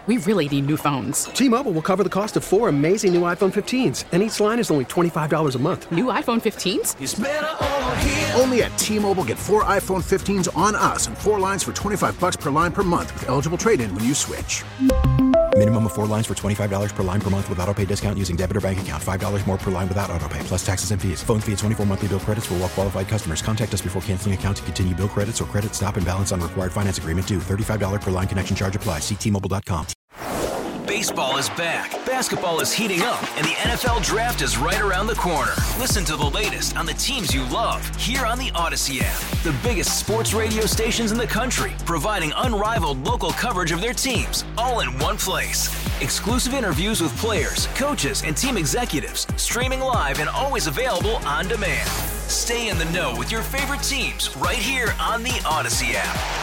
We really need new phones. T-Mobile will cover the cost of 4 amazing new iPhone 15s, and each line is only $25 a month. New iPhone 15s? It's better over here. Only at T-Mobile, get 4 iPhone 15s on us and 4 lines for $25 per line per month with eligible trade-in when you switch. Minimum of 4 lines for $25 per line per month with autopay discount using debit or bank account. $5 more per line without autopay, plus taxes and fees. Phone fee at 24 monthly bill credits for well-qualified customers. Contact us before canceling account to continue bill credits or credit stop and balance on required finance agreement due. $35 per line connection charge applies. See T-Mobile.com. Baseball is back, basketball is heating up, and the NFL Draft is right around the corner. Listen to the latest on the teams you love here on the Odyssey app. The biggest sports radio stations in the country, providing unrivaled local coverage of their teams, all in one place. Exclusive interviews with players, coaches, and team executives, streaming live and always available on demand. Stay in the know with your favorite teams right here on the Odyssey app.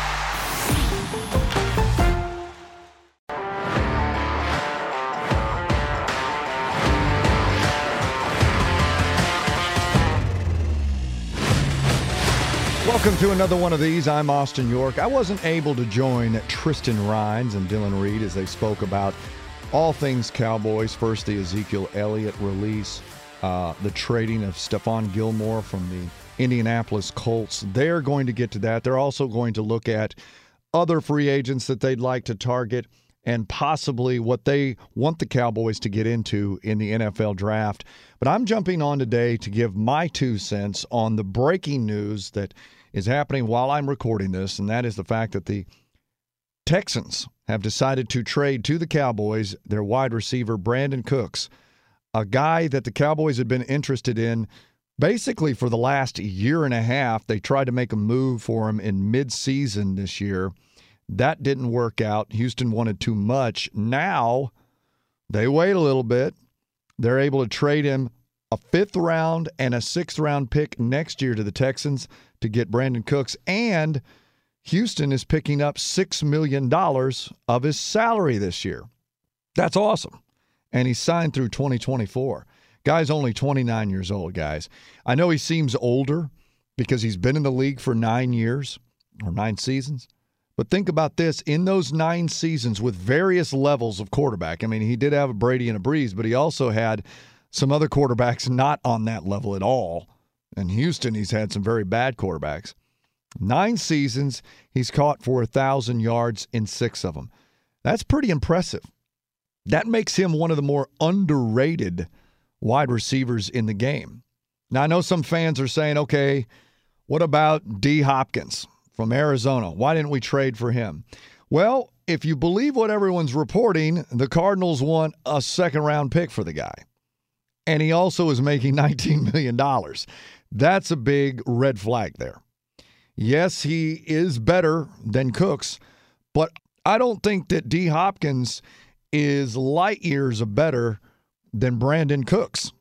Welcome to another one of these. I'm Austin York. I wasn't able to join Tristan Rines and Dylan Reed as they spoke about all things Cowboys. First, the Ezekiel Elliott release, the trading of Stephon Gilmore from the Indianapolis Colts. They're going to get to that. They're also going to look at other free agents that they'd like to target and possibly what they want the Cowboys to get into in the NFL draft. But I'm jumping on today to give my 2 cents on the breaking news that is happening while I'm recording this, and that is the fact that the Texans have decided to trade to the Cowboys their wide receiver, Brandin Cooks, a guy that the Cowboys had been interested in basically for the last year and a half. They tried to make a move for him in midseason this year. That didn't work out. Houston wanted too much. Now they wait a little bit. They're able to trade him a 5th round and a 6th round pick next year to the Texans to get Brandin Cooks, and Houston is picking up $6 million of his salary this year. That's awesome. And he's signed through 2024. Guy's only 29 years old, guys. I know he seems older because he's been in the league for 9 years or 9 seasons. But think about this. In those 9 seasons with various levels of quarterback, I mean, he did have a Brady and a Breeze, but he also had some other quarterbacks not on that level at all. In Houston, he's had some very bad quarterbacks. 9 seasons, he's caught for 1,000 yards in 6 of them. That's pretty impressive. That makes him one of the more underrated wide receivers in the game. Now, I know some fans are saying, okay, what about D. Hopkins from Arizona? Why didn't we trade for him? Well, if you believe what everyone's reporting, the Cardinals want a 2nd-round pick for the guy. And he also is making $19 million. That's a big red flag there. Yes, he is better than Cooks, but I don't think that D. Hopkins is light years better than Brandin Cooks.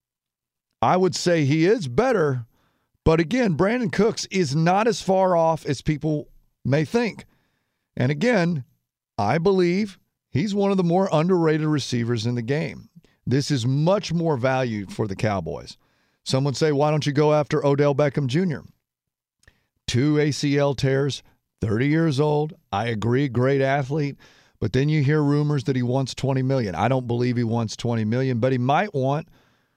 I would say he is better, but again, Brandin Cooks is not as far off as people may think. And again, I believe he's one of the more underrated receivers in the game. This is much more value for the Cowboys. Some would say, why don't you go after Odell Beckham Jr.? 2 ACL tears, 30 years old. I agree, great athlete. But then you hear rumors that he wants $20 million. I don't believe he wants $20 million, but he might want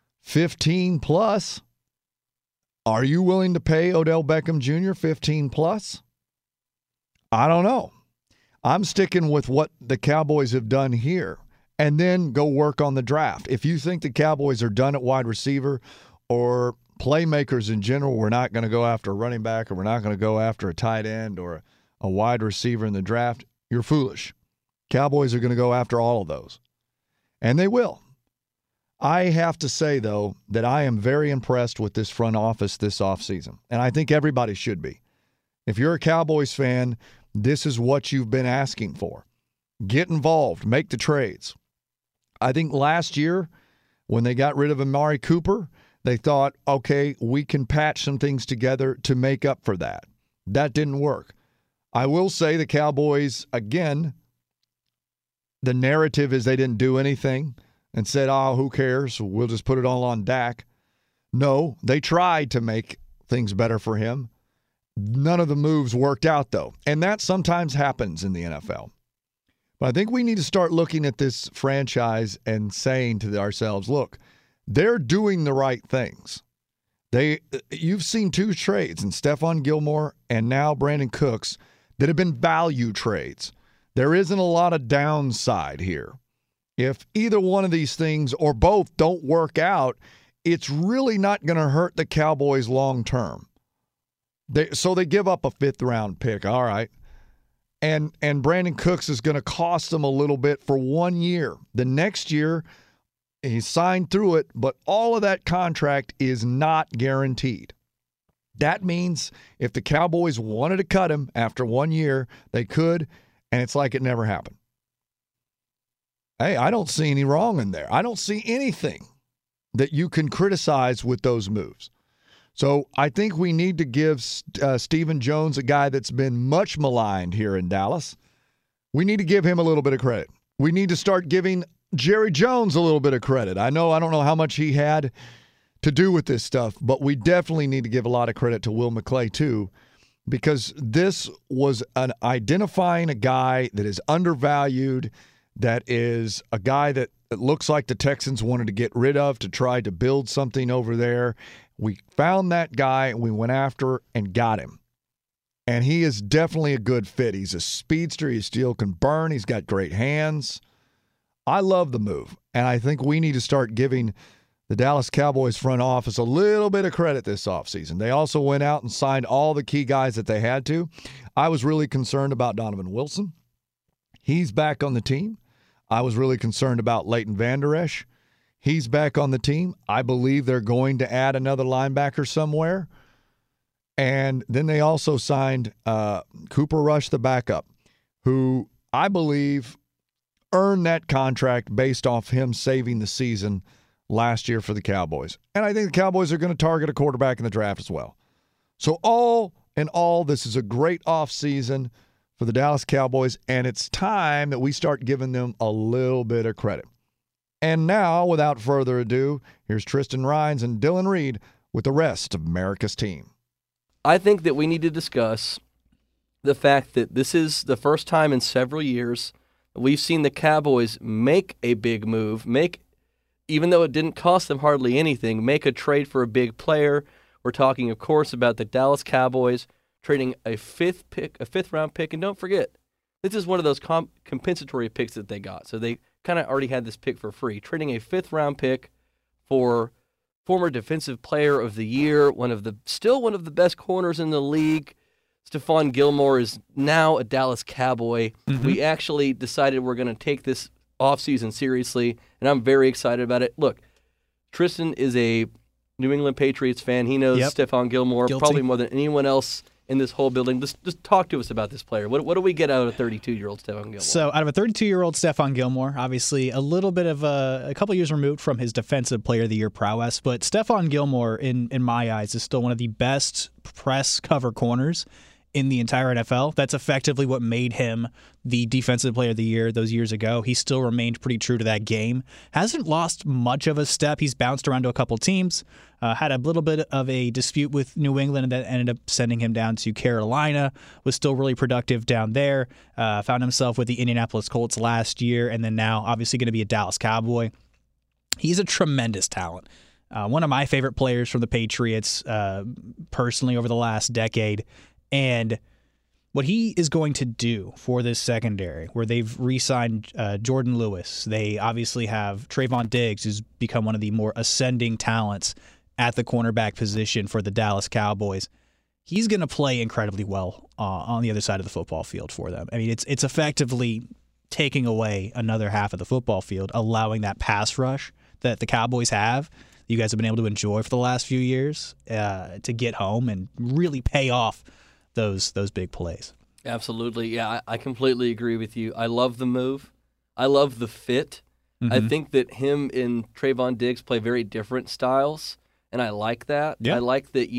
15 plus. Are you willing to pay Odell Beckham Jr. 15 plus? I don't know. I'm sticking with what the Cowboys have done here and then go work on the draft. If you think the Cowboys are done at wide receiver or playmakers in general, we're not going to go after a running back or we're not going to go after a tight end or a wide receiver in the draft, you're foolish. Cowboys are going to go after all of those. And they will. I have to say, though, that I am very impressed with this front office this offseason. And I think everybody should be. If you're a Cowboys fan, this is what you've been asking for. Get involved. Make the trades. I think last year, when they got rid of Amari Cooper, they thought, okay, we can patch some things together to make up for that. That didn't work. I will say the Cowboys, again, the narrative is they didn't do anything and said, oh, who cares? We'll just put it all on Dak. No, they tried to make things better for him. None of the moves worked out, though. And that sometimes happens in the NFL. But I think we need to start looking at this franchise and saying to ourselves, look, they're doing the right things. You've seen 2 trades in Stephon Gilmore and now Brandon Cooks that have been value trades. There isn't a lot of downside here. If either one of these things or both don't work out, it's really not going to hurt the Cowboys long term. So they give up a 5th-round pick. All right. And Brandon Cooks is going to cost them a little bit for 1 year. The next year, he signed through it, but all of that contract is not guaranteed. That means if the Cowboys wanted to cut him after 1 year, they could, and it's like it never happened. Hey, I don't see any wrong in there. I don't see anything that you can criticize with those moves. So I think we need to give Stephen Jones, a guy that's been much maligned here in Dallas, we need to give him a little bit of credit. We need to start giving Jerry Jones a little bit of credit. I don't know how much he had to do with this stuff, but we definitely need to give a lot of credit to Will McClay too, because this was an identifying a guy that is undervalued, that is a guy that it looks like the Texans wanted to get rid of to try to build something over there. We found that guy, and we went after and got him. And he is definitely a good fit. He's a speedster. He still can burn. He's got great hands. I love the move, and I think we need to start giving the Dallas Cowboys front office a little bit of credit this offseason. They also went out and signed all the key guys that they had to. I was really concerned about Donovan Wilson. He's back on the team. I was really concerned about Leighton Vander Esch. He's back on the team. I believe they're going to add another linebacker somewhere. And then they also signed Cooper Rush, the backup, who I believe earned that contract based off him saving the season last year for the Cowboys. And I think the Cowboys are going to target a quarterback in the draft as well. So all in all, this is a great offseason for the Dallas Cowboys, and it's time that we start giving them a little bit of credit. And now, without further ado, here's Tristan Rines and Dylan Reed with the rest of America's team. I think that we need to discuss the fact that this is the first time in several years we've seen the Cowboys make a big move, even though it didn't cost them hardly anything, make a trade for a big player. We're talking, of course, about the Dallas Cowboys trading a 5th-round pick. And don't forget, this is one of those compensatory picks that they got. So they kind of already had this pick for free, trading a 5th-round pick for former Defensive Player of the Year, still one of the best corners in the league. Stephon Gilmore is now a Dallas Cowboy. Mm-hmm. We actually decided we're going to take this offseason seriously, and I'm very excited about it. Look, Tristan is a New England Patriots fan. He knows Stephon Gilmore probably more than anyone else in this whole building. Just talk to us about this player. What do we get out of a 32-year-old Stephon Gilmore? So out of a 32-year-old Stephon Gilmore, obviously a little bit of a couple years removed from his Defensive Player of the Year prowess, but Stephon Gilmore, in my eyes, is still one of the best press cover corners in the entire NFL. That's effectively what made him the Defensive Player of the Year those years ago. He still remained pretty true to that game. Hasn't lost much of a step. He's bounced around to a couple teams. Had a little bit of a dispute with New England that ended up sending him down to Carolina. Was still really productive down there. Found himself with the Indianapolis Colts last year, and then now obviously going to be a Dallas Cowboy. He's a tremendous talent. One of my favorite players from the Patriots personally over the last decade. And what he is going to do for this secondary, where they've re-signed Jordan Lewis, they obviously have Trayvon Diggs, who's become one of the more ascending talents at the cornerback position for the Dallas Cowboys. He's going to play incredibly well on the other side of the football field for them. I mean, it's effectively taking away another half of the football field, allowing that pass rush that the Cowboys have, you guys have been able to enjoy for the last few years, to get home and really pay off those big plays. Absolutely. Yeah, I completely agree with you. I love the move. I love the fit. Mm-hmm. I think that him and Trayvon Diggs play very different styles, and I like that. Yeah. I like that,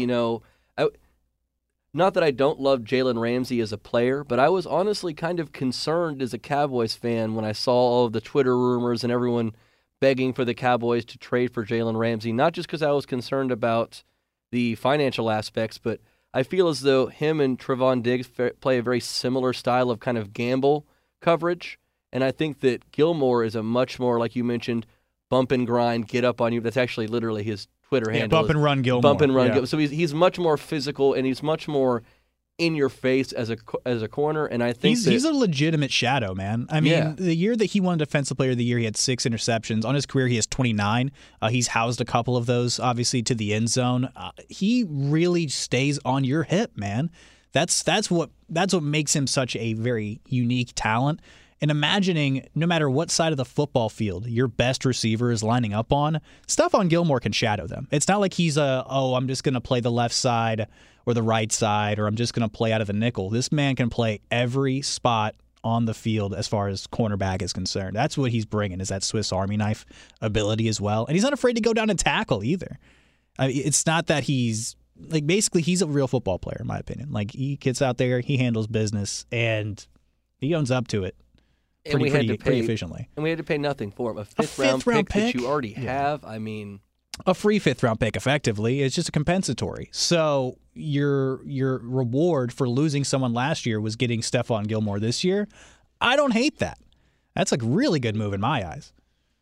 not that I don't love Jalen Ramsey as a player, but I was honestly kind of concerned as a Cowboys fan when I saw all of the Twitter rumors and everyone begging for the Cowboys to trade for Jalen Ramsey, not just because I was concerned about the financial aspects, but I feel as though him and Trayvon Diggs play a very similar style of kind of gamble coverage, And I think that Gilmore is a much more, like you mentioned, bump and grind, get up on you. That's actually literally his Twitter handle. Bump and run Gilmore. Bump and run Gilmore. So he's much more physical, and he's much more in your face as a corner. And I think he's a legitimate shadow, man. I mean, the year that he won Defensive Player of the Year, he had 6 interceptions. On his career, he has 29. He's housed a couple of those, obviously, to the end zone. He really stays on your hip, man. That's what makes him such a very unique talent. And imagining, no matter what side of the football field your best receiver is lining up on, Stephon Gilmore can shadow them. It's not like he's I'm just going to play the left side or the right side, or I'm just going to play out of the nickel. This man can play every spot on the field as far as cornerback is concerned. That's what he's bringing, is that Swiss Army knife ability as well. And he's not afraid to go down and tackle either. It's not that he's basically he's a real football player, in my opinion. Like, he gets out there, he handles business, and he owns up to it. Pretty efficiently. And we had to pay nothing for him. A fifth round pick that you already have. I mean, a free 5th round pick, effectively. It's just a compensatory. So your reward for losing someone last year was getting Stephon Gilmore this year. I don't hate that. That's a really good move in my eyes.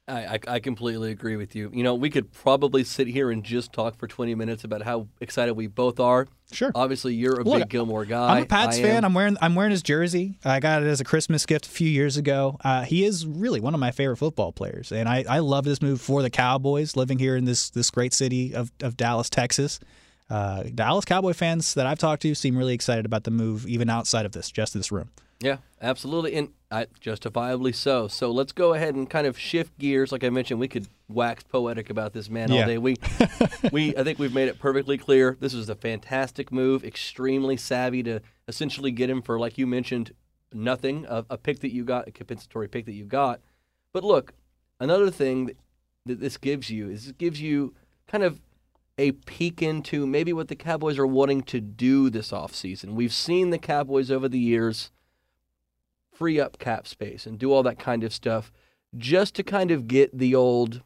I completely agree with you. You know, we could probably sit here and just talk for 20 minutes about how excited we both are. Sure. Obviously, you're a big Gilmore guy. I'm a Pats fan. I'm wearing his jersey. I got it as a Christmas gift a few years ago. He is really one of my favorite football players, and I love this move for the Cowboys, living here in this great city of Dallas, Texas. Dallas Cowboy fans that I've talked to seem really excited about the move, even outside of this room. Yeah, absolutely, and justifiably so. So let's go ahead and kind of shift gears. Like I mentioned, we could wax poetic about this man all day. I think we've made it perfectly clear. This is a fantastic move, extremely savvy to essentially get him for, like you mentioned, nothing, a pick that you got, a compensatory pick that you got. But look, another thing that this gives you is it gives you kind of a peek into maybe what the Cowboys are wanting to do this offseason. We've seen the Cowboys over the years free up cap space and do all that kind of stuff just to kind of get the old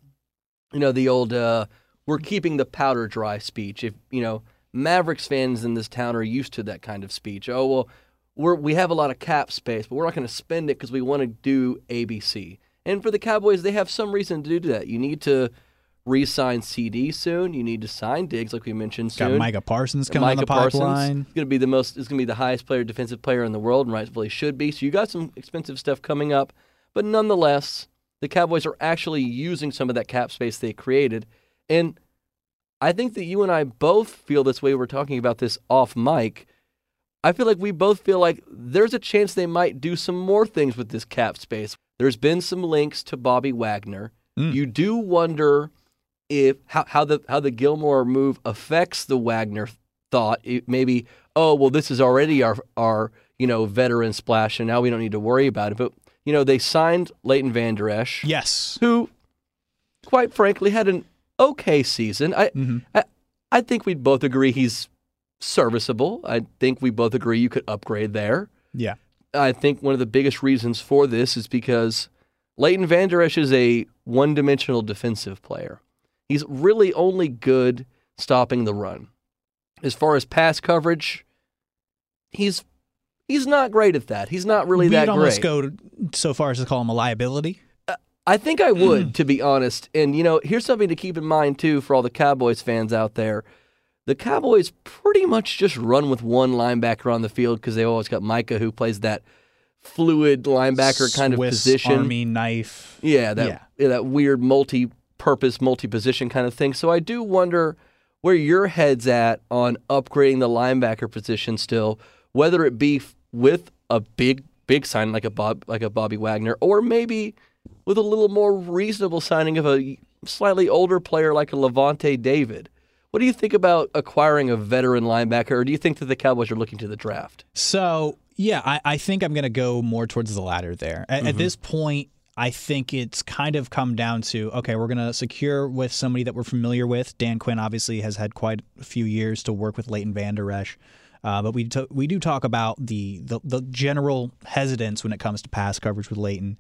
we're keeping the powder dry speech. If, Mavericks fans in this town are used to that kind of speech. Oh, well, we have a lot of cap space, but we're not going to spend it because we want to do ABC. And for the Cowboys, they have some reason to do that. You need to re-sign CD soon. You need to sign Diggs, like we mentioned soon. Got Micah Parsons coming on the pipeline. It's going to be the highest defensive player in the world, and rightfully should be. So you got some expensive stuff coming up, but nonetheless, the Cowboys are actually using some of that cap space they created. And I think that you and I both feel this way. We're talking about this off mic. I feel like we both feel like there's a chance they might do some more things with this cap space. There's been some links to Bobby Wagner. You do wonder if how the Gilmore move affects the Wagner thought. Maybe, this is already our veteran splash, and now we don't need to worry about it. But they signed Leighton Vander Esch, yes, who, quite frankly, had an okay season. I think we'd both agree he's serviceable. I think we both agree you could upgrade there. Yeah, I think one of the biggest reasons for this is because Leighton Vander Esch is a one-dimensional defensive player. He's really only good stopping the run. As far as pass coverage, he's not great at that. He's not really that great. We'd almost go so far as to call him a liability. I think I would, to be honest. And, here's something to keep in mind, too, for all the Cowboys fans out there. The Cowboys pretty much just run with one linebacker on the field because they've always got Micah, who plays that fluid linebacker kind of position. Swiss Army knife. Yeah, that weird multi-purpose, multi-position kind of thing. So I do wonder where your head's at on upgrading the linebacker position still, whether it be with a big sign like a Bobby Wagner, or maybe with a little more reasonable signing of a slightly older player like a Levante David. What do you think about acquiring a veteran linebacker, or do you think that the Cowboys are looking to the draft? So, yeah, I think I'm going to go more towards the latter there. At this point, I think it's kind of come down to, okay, we're going to secure with somebody that we're familiar with. Dan Quinn obviously has had quite a few years to work with Leighton Vander Esch. But we do talk about the general hesitance when it comes to pass coverage with Leighton.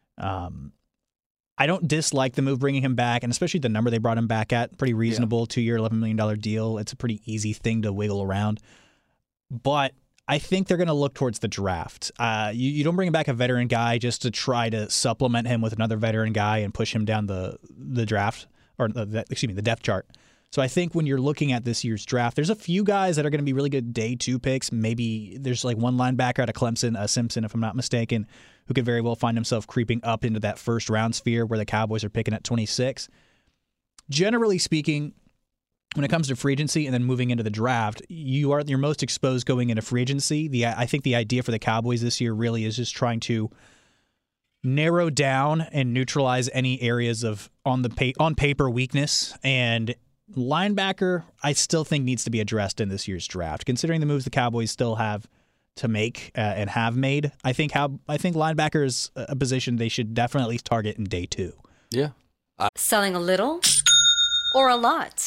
I don't dislike the move bringing him back, and especially the number they brought him back at. Pretty reasonable, 2-year, $11 million deal. It's a pretty easy thing to wiggle around. But I think they're going to look towards the draft. You don't bring back a veteran guy just to try to supplement him with another veteran guy and push him down the draft, or the depth chart. So I think when you're looking at this year's draft, there's a few guys that are going to be really good day 2 picks. Maybe there's like one linebacker out of Clemson, Simpson, if I'm not mistaken, who could very well find himself creeping up into that first round sphere where the Cowboys are picking at 26. Generally speaking, when it comes to free agency and then moving into the draft, you're most exposed going into free agency. I think the idea for the Cowboys this year really is just trying to narrow down and neutralize any areas of on paper weakness. And linebacker, I still think needs to be addressed in this year's draft, considering the moves the Cowboys still have to make and have made. I think linebacker is a position they should definitely at least target in day 2. Yeah. Selling a little or a lot?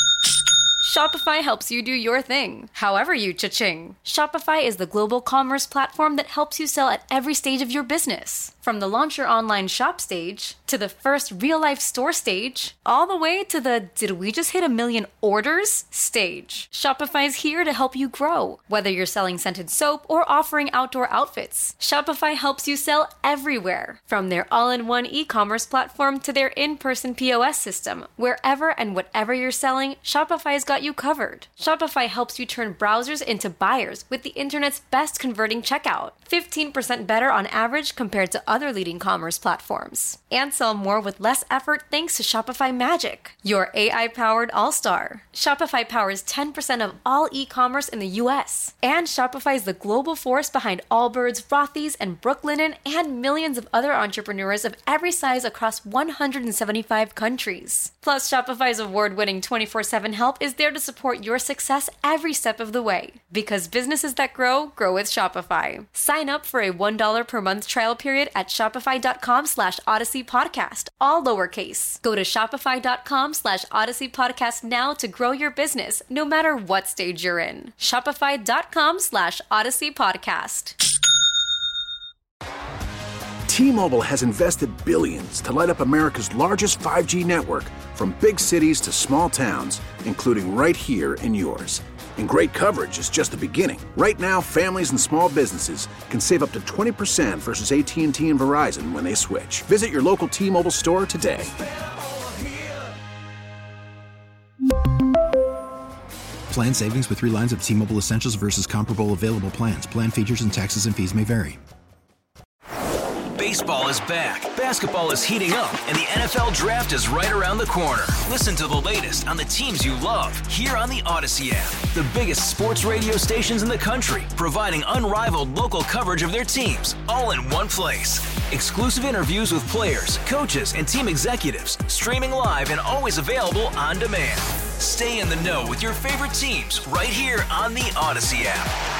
Shopify helps you do your thing, however you cha-ching. Shopify is the global commerce platform that helps you sell at every stage of your business. From the launch your online shop stage, to the first real-life store stage, all the way to the did we just hit 1 million orders stage. Shopify's here to help you grow. Whether you're selling scented soap or offering outdoor outfits, Shopify helps you sell everywhere. From their all-in-one e-commerce platform to their in-person POS system, wherever and whatever you're selling, Shopify's got you covered. Shopify helps you turn browsers into buyers with the internet's best converting checkout. 15% better on average compared to other leading commerce platforms. And sell more with less effort thanks to Shopify Magic, your AI-powered all-star. Shopify powers 10% of all e-commerce in the U.S. And Shopify is the global force behind Allbirds, Rothy's, and Brooklinen, and millions of other entrepreneurs of every size across 175 countries. Plus, Shopify's award-winning 24/7 help is there to support your success every step of the way. Because businesses that grow with Shopify. Sign up for a $1 per month trial period at shopify.com/Odyssey Podcast, all lowercase. Go to shopify.com/Odyssey Podcast now to grow your business, no matter what stage you're in. Shopify.com/Odyssey Podcast. T-Mobile has invested billions to light up America's largest 5G network, from big cities to small towns, including right here in yours. And great coverage is just the beginning. Right now, families and small businesses can save up to 20% versus AT&T and Verizon when they switch. Visit your local T-Mobile store today. Plan savings with 3 lines of T-Mobile Essentials versus comparable available plans. Plan features and taxes and fees may vary. Baseball is back, basketball is heating up, and the NFL Draft is right around the corner. Listen to the latest on the teams you love here on the Odyssey app. The biggest sports radio stations in the country, providing unrivaled local coverage of their teams, all in one place. Exclusive interviews with players, coaches, and team executives, streaming live and always available on demand. Stay in the know with your favorite teams right here on the Odyssey app.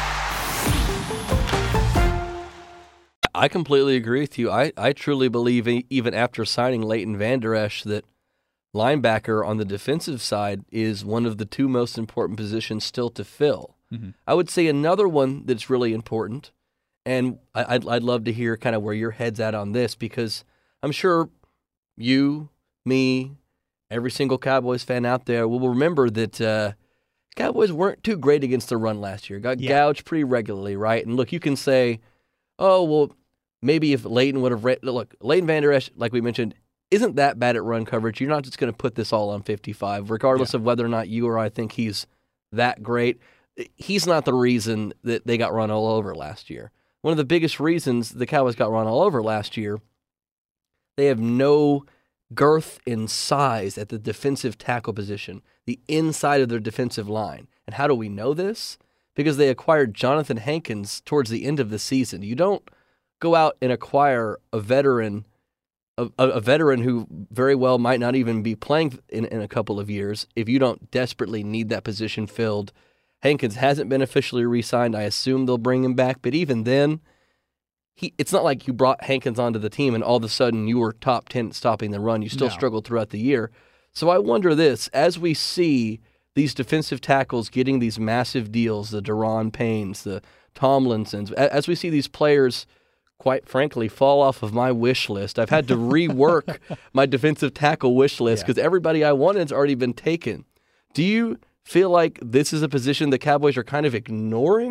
I completely agree with you. I truly believe, even after signing Leighton Vander Esch, that linebacker on the defensive side is one of the 2 most important positions still to fill. Mm-hmm. I would say another one that's really important, and I'd love to hear kind of where your head's at on this, because I'm sure you, me, every single Cowboys fan out there will remember that Cowboys weren't too great against the run last year. Got gouged pretty regularly, right? And look, you can say, oh, well, maybe if Leighton would have look, Leighton Vander Esch, like we mentioned, isn't that bad at run coverage. You're not just going to put this all on 55, regardless of whether or not you or I think he's that great. He's not the reason that they got run all over last year. One of the biggest reasons the Cowboys got run all over last year, they have no girth in size at the defensive tackle position, the inside of their defensive line. And how do we know this? Because they acquired Jonathan Hankins towards the end of the season. You don't go out and acquire a veteran who very well might not even be playing in a couple of years if you don't desperately need that position filled. Hankins hasn't been officially re-signed. I assume they'll bring him back, but even then, it's not like you brought Hankins onto the team and all of a sudden you were top 10 at stopping the run. You still struggled throughout the year. So I wonder this, as we see these defensive tackles getting these massive deals, the Daron Paynes, the Tomlinsons, as we see these players, quite frankly, fall off of my wish list. I've had to rework my defensive tackle wish list because everybody I wanted has already been taken. Do you feel like this is a position the Cowboys are kind of ignoring,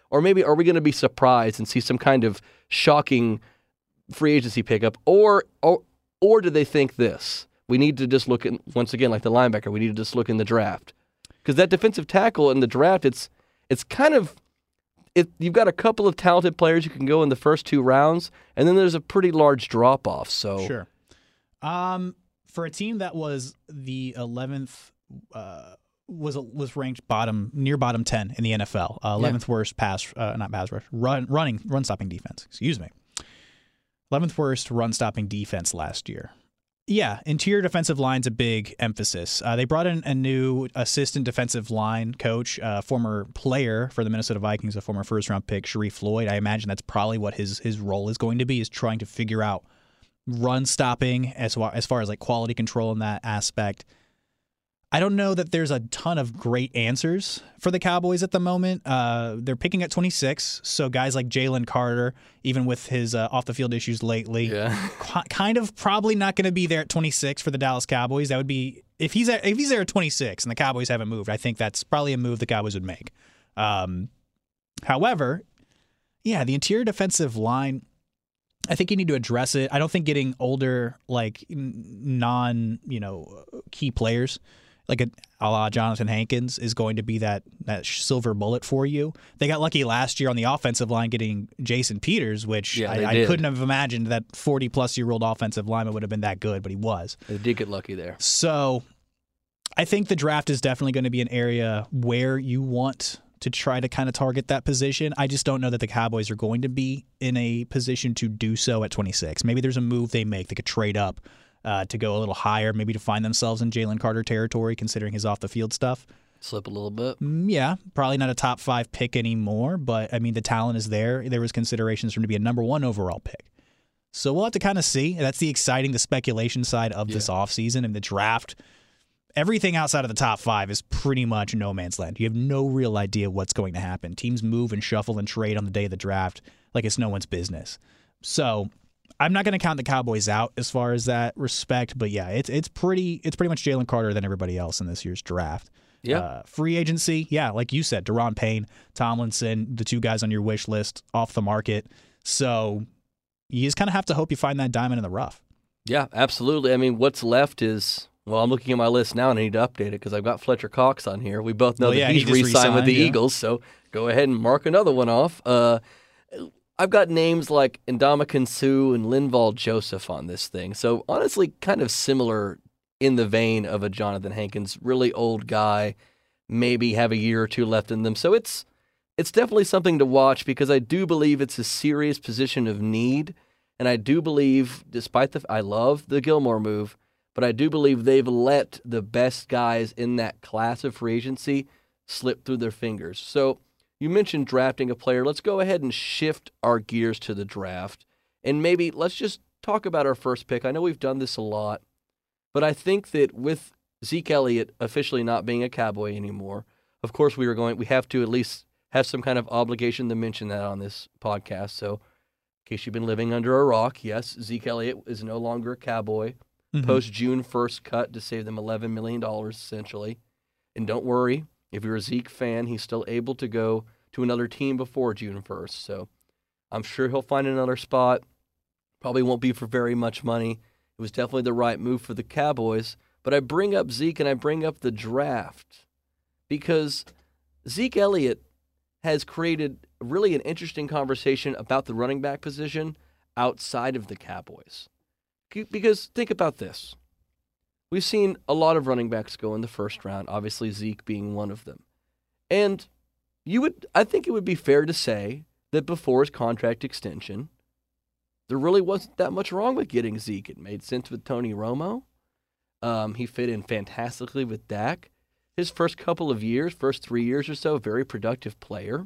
Or maybe are we going to be surprised and see some kind of shocking free agency pickup? Or do they think this? We need to just look at, once again, like the linebacker, we need to just look in the draft. Because that defensive tackle in the draft, it's kind of, you've got a couple of talented players you can go in the first 2 rounds, and then there's a pretty large drop-off. So Sure. For a team that was the 11th, was ranked near bottom 10 in the NFL, 11th worst run stopping defense. Excuse me, 11th worst run stopping defense last year. Yeah, interior defensive line's a big emphasis. They brought in a new assistant defensive line coach, former player for the Minnesota Vikings, a former first-round pick, Sharif Floyd. I imagine that's probably what his role is going to be, is trying to figure out run stopping as far as like quality control in that aspect. I don't know that there's a ton of great answers for the Cowboys at the moment. They're picking at 26, so guys like Jalen Carter, even with his off-the-field issues lately, kind of probably not going to be there at 26 for the Dallas Cowboys. That would be if he's there at 26 and the Cowboys haven't moved. I think that's probably a move the Cowboys would make. However, yeah, the interior defensive line, I think you need to address it. I don't think getting older, like key players, like a la Jonathan Hankins, is going to be that silver bullet for you. They got lucky last year on the offensive line getting Jason Peters, which I couldn't have imagined that 40-plus-year-old offensive lineman would have been that good, but he was. They did get lucky there. So I think the draft is definitely going to be an area where you want to try to kind of target that position. I just don't know that the Cowboys are going to be in a position to do so at 26. Maybe there's a move they make. They could trade up to go a little higher, maybe to find themselves in Jalen Carter territory, considering his off-the-field stuff. Slip a little bit. Yeah, probably not a top 5 pick anymore, but, I mean, the talent is there. There was considerations for him to be a number 1 overall pick. So we'll have to kind of see. That's the speculation side of this offseason. And the draft, everything outside of the top 5 is pretty much no man's land. You have no real idea what's going to happen. Teams move and shuffle and trade on the day of the draft like it's no one's business. So I'm not going to count the Cowboys out as far as that respect, but yeah, it's pretty much Jalen Carter than everybody else in this year's draft. Yeah. Free agency, yeah, like you said, Daron Payne, Tomlinson, the 2 guys on your wish list off the market. So you just kind of have to hope you find that diamond in the rough. Yeah, absolutely. I mean, what's left is, well, I'm looking at my list now and I need to update it because I've got Fletcher Cox on here. We both know that he's re-signed with the Eagles, so go ahead and mark another one off. I've got names like Ndamukong Suh and Linval Joseph on this thing. So honestly, kind of similar in the vein of a Jonathan Hankins, really old guy, maybe have a year or 2 left in them. So it's definitely something to watch because I do believe it's a serious position of need. And I do believe, despite I love the Gilmore move, but I do believe they've let the best guys in that class of free agency slip through their fingers. So you mentioned drafting a player. Let's go ahead and shift our gears to the draft. And maybe let's just talk about our first pick. I know we've done this a lot, but I think that with Zeke Elliott officially not being a Cowboy anymore, of course we have to at least have some kind of obligation to mention that on this podcast. So in case you've been living under a rock, yes, Zeke Elliott is no longer a Cowboy. Mm-hmm. Post-June 1st cut to save them $11 million, essentially. And don't worry, if you're a Zeke fan, he's still able to go to another team before June 1st. So I'm sure he'll find another spot. Probably won't be for very much money. It was definitely the right move for the Cowboys. But I bring up Zeke and I bring up the draft because Zeke Elliott has created really an interesting conversation about the running back position outside of the Cowboys. Because think about this. We've seen a lot of running backs go in the first round, obviously Zeke being one of them. And I think it would be fair to say that before his contract extension, there really wasn't that much wrong with getting Zeke. It made sense with Tony Romo. He fit in fantastically with Dak. His first 3 years or so, very productive player.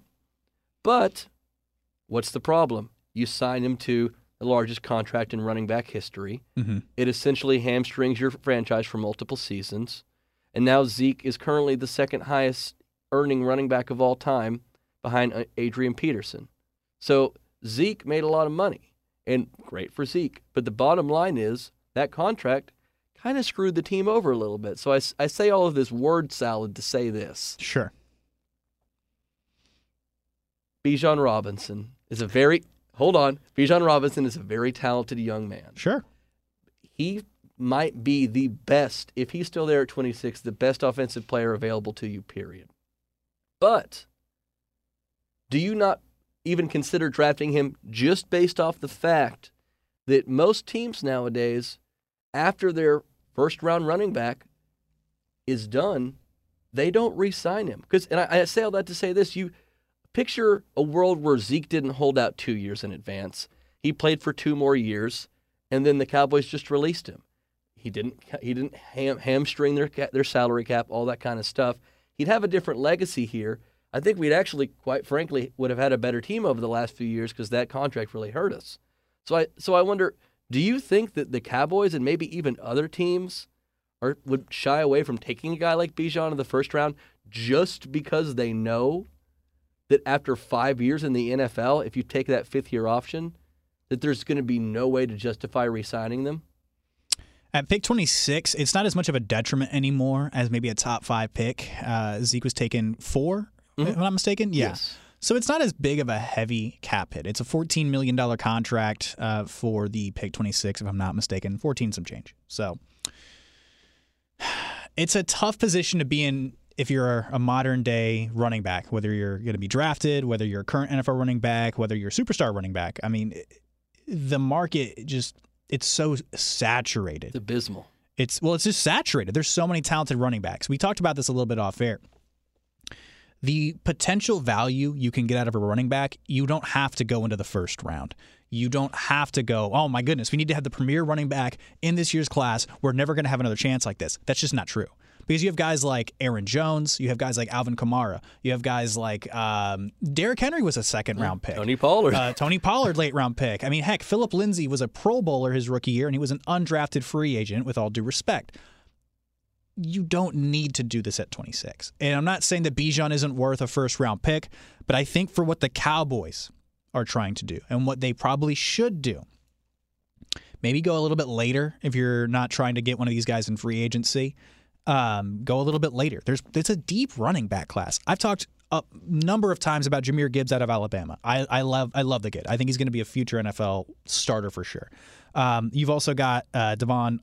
But what's the problem? You sign him to the largest contract in running back history. Mm-hmm. It essentially hamstrings your franchise for multiple seasons. And now Zeke is currently the second highest earning running back of all time behind Adrian Peterson. So Zeke made a lot of money, and great for Zeke. But the bottom line is that contract kind of screwed the team over a little bit. So I say all of this word salad to say this. Sure. Bijan Robinson is a very talented young man. Sure. He might be the best, if he's still there at 26, the best offensive player available to you, period. But do you not even consider drafting him just based off the fact that most teams nowadays, after their first-round running back is done, they don't re-sign him? And I say all that to say this. You picture a world where Zeke didn't hold out 2 years in advance. He played for 2 more years, and then the Cowboys just released him. He didn't hamstring their salary cap, all that kind of stuff. He'd have a different legacy here. I think we'd actually, quite frankly, would have had a better team over the last few years because that contract really hurt us. So I wonder, do you think that the Cowboys and maybe even other teams would shy away from taking a guy like Bijan in the first round just because they know that after 5 years in the NFL, if you take that 5th-year option, that there's going to be no way to justify re-signing them? At pick 26, it's not as much of a detriment anymore as maybe a top 5 pick. Zeke was taken 4, if I'm not mistaken. Yeah. Yes. So it's not as big of a heavy cap hit. It's a $14 million contract for the pick 26, if I'm not mistaken. 14 some change. So it's a tough position to be in if you're a modern-day running back, whether you're going to be drafted, whether you're a current NFL running back, whether you're a superstar running back. I mean, the market just... it's so saturated. It's abysmal. It's just saturated. There's so many talented running backs. We talked about this a little bit off air. The potential value you can get out of a running back, you don't have to go into the first round. You don't have to go, oh my goodness, we need to have the premier running back in this year's class. We're never going to have another chance like this. That's just not true. Because you have guys like Aaron Jones, you have guys like Alvin Kamara, you have guys like Derrick Henry was a second-round pick. Tony Pollard. Tony Pollard, late-round pick. I mean, heck, Philip Lindsay was a Pro Bowler his rookie year, and he was an undrafted free agent, with all due respect. You don't need to do this at 26. And I'm not saying that Bijan isn't worth a first-round pick, but I think for what the Cowboys are trying to do and what they probably should do, maybe go a little bit later if you're not trying to get one of these guys in free agency. Go a little bit later. It's a deep running back class. I've talked a number of times about Jahmyr Gibbs out of Alabama. I love the kid. I think he's going to be a future NFL starter for sure. You've also got Devon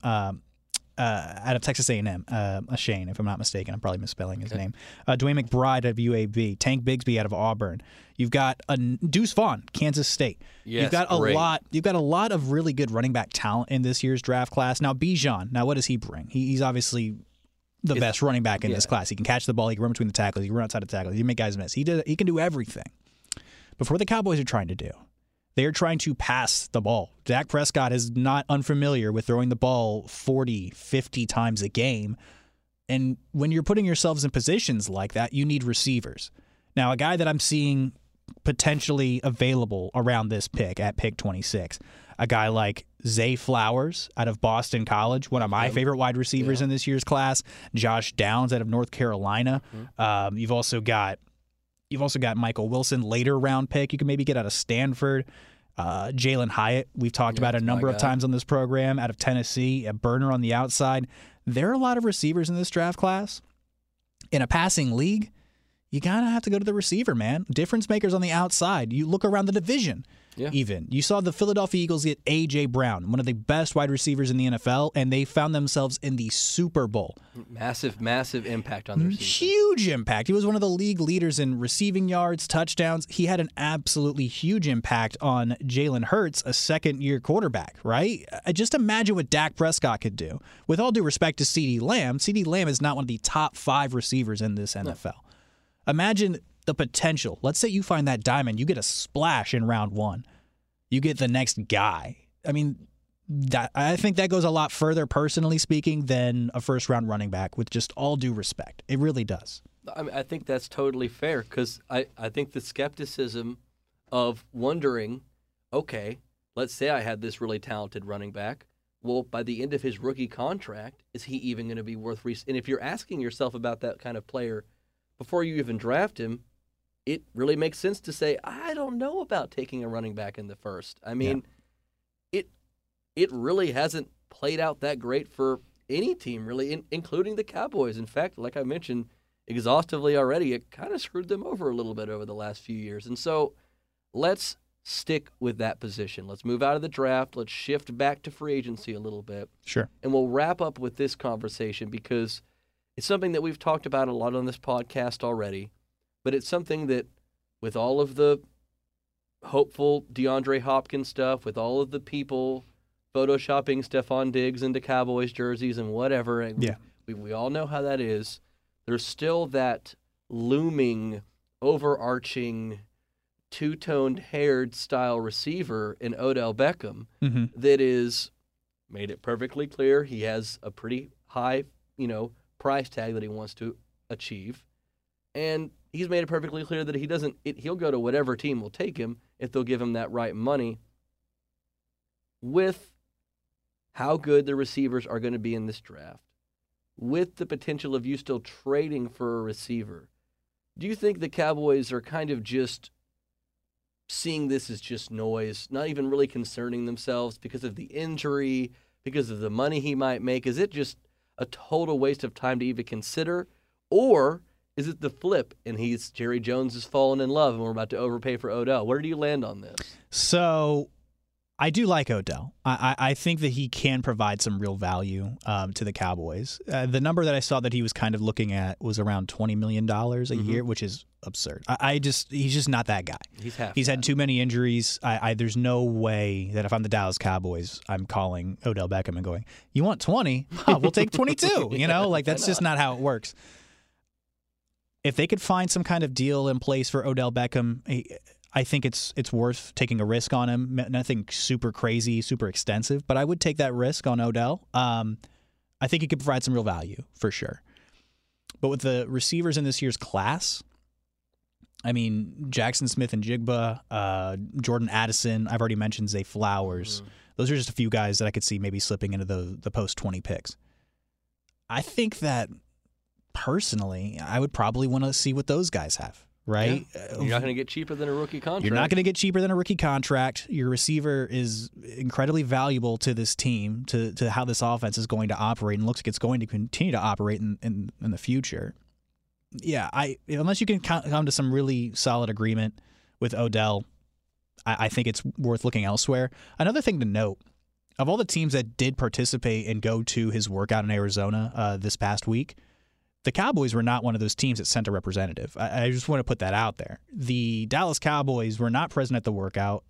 out of Texas A&M, Shane, if I'm not mistaken. I'm probably misspelling his name. Dwayne McBride of UAB, Tank Bigsby out of Auburn. You've got Deuce Vaughn, Kansas State. Yes, you've got a lot of really good running back talent in this year's draft class. Now Bijan, what does he bring? He's obviously the best running back in this class. He can catch the ball. He can run between the tackles. He can run outside the tackles. He can make guys miss. He can do everything. But what the Cowboys are trying to do, they are trying to pass the ball. Dak Prescott is not unfamiliar with throwing the ball 40, 50 times a game. And when you're putting yourselves in positions like that, you need receivers. Now, a guy that I'm seeing potentially available around this pick at pick 26, a guy like Zay Flowers out of Boston College, one of my favorite wide receivers in this year's class. Josh Downs out of North Carolina. You've also got Michael Wilson, later round pick. You can maybe get out of Stanford. Jalen Hyatt, we've talked about a number of times on this program, out of Tennessee, a burner on the outside. There are a lot of receivers in this draft class. In a passing league, you gotta have to go to the receiver, man. Difference makers on the outside. You look around the division. Even. You saw the Philadelphia Eagles get A.J. Brown, one of the best wide receivers in the NFL, and they found themselves in the Super Bowl. Massive impact on their season. Huge impact. He was one of the league leaders in receiving yards, touchdowns. He had an absolutely huge impact on Jalen Hurts, a second-year quarterback, right? Just imagine what Dak Prescott could do. With all due respect to CeeDee Lamb, CeeDee Lamb is not one of the top 5 receivers in this NFL. Imagine the potential. Let's say you find that diamond, you get a splash in round 1. You get the next guy. I mean, I think that goes a lot further, personally speaking, than a first-round running back, with just all due respect. It really does. I think that's totally fair, because I think the skepticism of wondering, okay, let's say I had this really talented running back. Well, by the end of his rookie contract, is he even going to be worth And if you're asking yourself about that kind of player before you even draft him, it really makes sense to say, I don't know about taking a running back in the first. I mean, it really hasn't played out that great for any team, really, including the Cowboys. In fact, like I mentioned, exhaustively already, it kind of screwed them over a little bit over the last few years. And so let's stick with that position. Let's move out of the draft. Let's shift back to free agency a little bit. Sure. And we'll wrap up with this conversation because it's something that we've talked about a lot on this podcast already, but it's something that with all of the hopeful DeAndre Hopkins stuff, with all of the people photoshopping Stephon Diggs into Cowboys jerseys and whatever, Yeah. we all know how that is. There's still that looming, overarching, two-toned haired style receiver in Odell Beckham that is made it perfectly clear he has a pretty high, price tag that he wants to achieve. And he's made it perfectly clear that he'll go to whatever team will take him if they'll give him that right money. With how good the receivers are going to be in this draft, with the potential of you still trading for a receiver, do you think the Cowboys are kind of just seeing this as just noise, not even really concerning themselves because of the injury, because of the money he might make? Is it just a total waste of time to even consider? Or is it the flip and Jerry Jones has fallen in love and we're about to overpay for Odell? Where do you land on this? So I do like Odell. I think that he can provide some real value to the Cowboys. The number that I saw that he was kind of looking at was around $20 million a year, which is absurd. He's just not that guy. He's had too many injuries. There's no way that if I'm the Dallas Cowboys, I'm calling Odell Beckham and going, "You want 20? We'll take 22." That's just not how it works. If they could find some kind of deal in place for Odell Beckham, I think it's worth taking a risk on him. Nothing super crazy, super extensive, but I would take that risk on Odell. I think he could provide some real value for sure. But with the receivers in this year's class, I mean, Jackson Smith and Jigba, Jordan Addison, I've already mentioned Zay Flowers. Those are just a few guys that I could see maybe slipping into the post-20 picks. I think that personally, I would probably want to see what those guys have. Right? Yeah. You're not going to get cheaper than a rookie contract. You're not going to get cheaper than a rookie contract. Your receiver is incredibly valuable to this team, to how this offense is going to operate, and looks like it's going to continue to operate in the future. Yeah, unless you can come to some really solid agreement with Odell, I think it's worth looking elsewhere. Another thing to note, of all the teams that did participate and go to his workout in Arizona this past week, the Cowboys were not one of those teams that sent a representative. I just want to put that out there. The Dallas Cowboys were not present at the workout.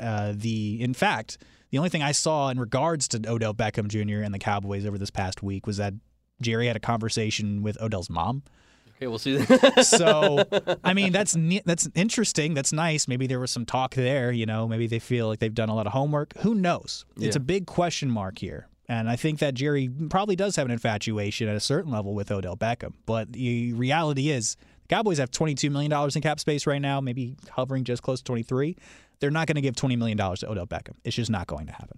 In fact, the only thing I saw in regards to Odell Beckham Jr. and the Cowboys over this past week was that Jerry had a conversation with Odell's mom. Okay, we'll see that. So, I mean, that's interesting. That's nice. Maybe there was some talk there. Maybe they feel like they've done a lot of homework. Who knows? Yeah. It's a big question mark here. And I think that Jerry probably does have an infatuation at a certain level with Odell Beckham. But the reality is the Cowboys have $22 million in cap space right now, maybe hovering just close to 23. They're not going to give $20 million to Odell Beckham. It's just not going to happen.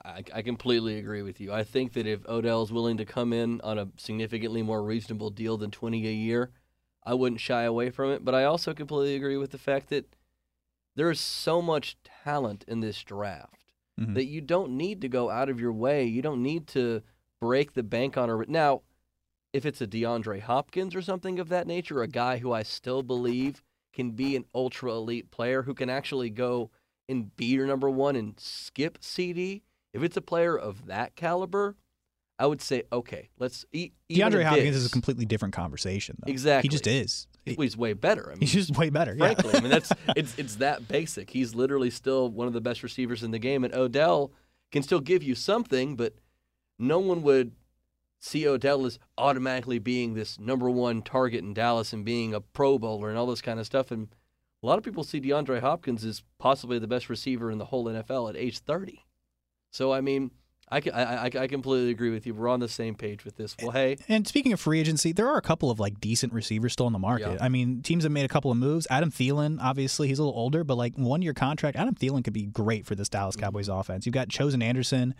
I completely agree with you. I think that if Odell is willing to come in on a significantly more reasonable deal than $20 a year, I wouldn't shy away from it. But I also completely agree with the fact that there is so much talent in this draft that you don't need to go out of your way. You don't need to break the bank on a... Now, if it's a DeAndre Hopkins or something of that nature, a guy who I still believe can be an ultra-elite player who can actually go and be your number one and skip CD, if it's a player of that caliber, I would say, okay, let's... DeAndre Hopkins is a completely different conversation, though. Exactly. He just is. He's way better. I mean, he's just way better, frankly. I mean, it's that basic. He's literally still one of the best receivers in the game, and Odell can still give you something, but no one would see Odell as automatically being this number one target in Dallas and being a Pro Bowler and all this kind of stuff. And a lot of people see DeAndre Hopkins as possibly the best receiver in the whole NFL at age 30. So, I mean, I completely agree with you. We're on the same page with this. Well, hey. And speaking of free agency, there are a couple of decent receivers still in the market. Yeah. I mean, teams have made a couple of moves. Adam Thielen, obviously, he's a little older, but 1 year contract. Adam Thielen could be great for this Dallas Cowboys offense. You've got Chosen Anderson,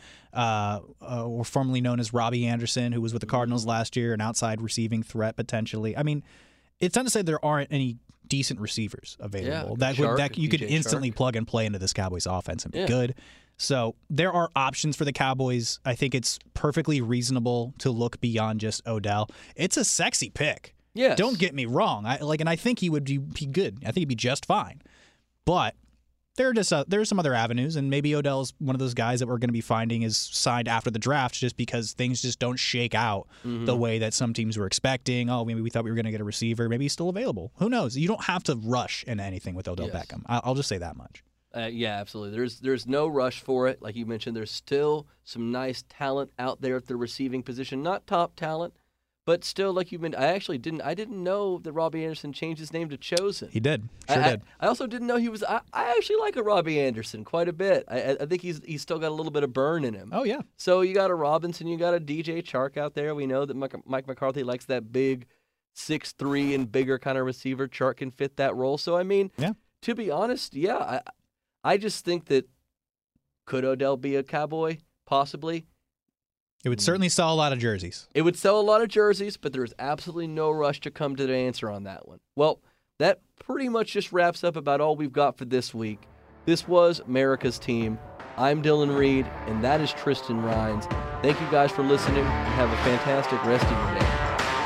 or formerly known as Robbie Anderson, who was with the Cardinals last year, an outside receiving threat potentially. I mean, it's not to say there aren't any decent receivers available that you could instantly plug and play into this Cowboys offense and be good. So there are options for the Cowboys. I think it's perfectly reasonable to look beyond just Odell. It's a sexy pick. Yes. Don't get me wrong. I think he would be good. I think he'd be just fine. But there are some other avenues, and maybe Odell's one of those guys that we're going to be finding is signed after the draft just because things just don't shake out the way that some teams were expecting. Oh, maybe we thought we were going to get a receiver. Maybe he's still available. Who knows? You don't have to rush into anything with Odell Beckham. I'll just say that much. Yeah, absolutely. There's no rush for it. Like you mentioned, there's still some nice talent out there at the receiving position. Not top talent, but still, like you mentioned, I didn't know that Robbie Anderson changed his name to Chosen. He did. Sure did. I also didn't know he was. I actually like a Robbie Anderson quite a bit. I think he's still got a little bit of burn in him. Oh yeah. So you got a Robinson, you got a DJ Chark out there. We know that Mike McCarthy likes that big 6'3" and bigger kind of receiver. Chark can fit that role. So I mean, to be honest, I just think that could Odell be a Cowboy? Possibly. It would certainly sell a lot of jerseys. It would sell a lot of jerseys, but there's absolutely no rush to come to the answer on that one. Well, that pretty much just wraps up about all we've got for this week. This was America's Team. I'm Dylan Reed, and that is Tristan Rines. Thank you guys for listening, and have a fantastic rest of your day.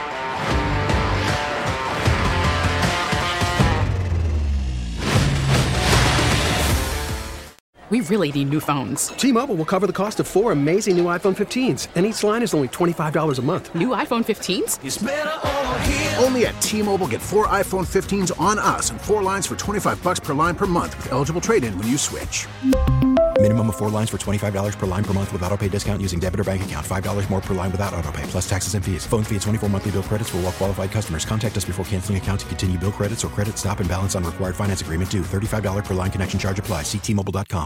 We really need new phones. T-Mobile will cover the cost of 4 amazing new iPhone 15s, and each line is only $25 a month. New iPhone 15s? It's better over here. Only at T-Mobile, get 4 iPhone 15s on us and 4 lines for $25 per line per month with eligible trade-in when you switch. Minimum of 4 lines for $25 per line per month with auto-pay discount using debit or bank account. $5 more per line without auto-pay, plus taxes and fees. Phone fee at 24 monthly bill credits for well-qualified customers. Contact us before canceling account to continue bill credits or credit stop and balance on required finance agreement due. $35 per line connection charge applies. See T-Mobile.com.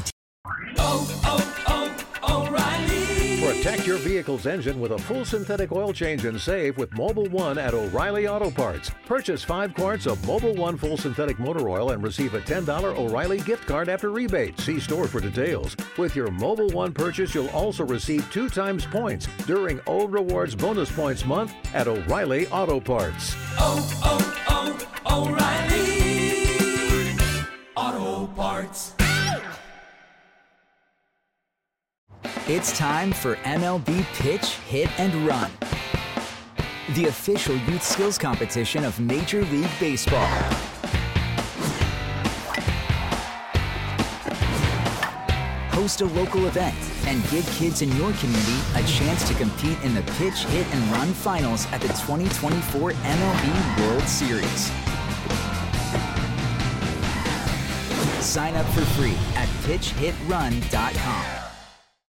O'Reilly. Protect your vehicle's engine with a full synthetic oil change and save with Mobil 1 at O'Reilly Auto Parts. Purchase 5 quarts of Mobil 1 full synthetic motor oil and receive a $10 O'Reilly gift card after rebate. See store for details. With your Mobil 1 purchase, you'll also receive 2 times points during O Rewards Bonus Points Month at O'Reilly Auto Parts. O'Reilly Auto Parts. It's time for MLB Pitch, Hit, and Run, the official youth skills competition of Major League Baseball. Host a local event and give kids in your community a chance to compete in the Pitch, Hit, and Run finals at the 2024 MLB World Series. Sign up for free at pitchhitrun.com.